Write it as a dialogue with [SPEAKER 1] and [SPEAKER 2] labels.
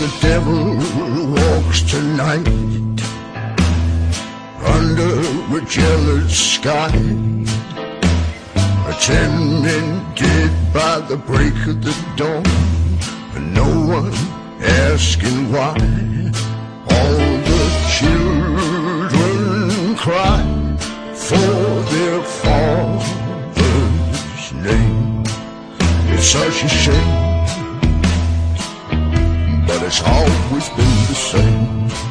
[SPEAKER 1] the devil walks tonight under a jealous sky, attended by the break of the dawn, and no one asking why. All the children cry for their father's name. It's such a shame, but it's always been the same.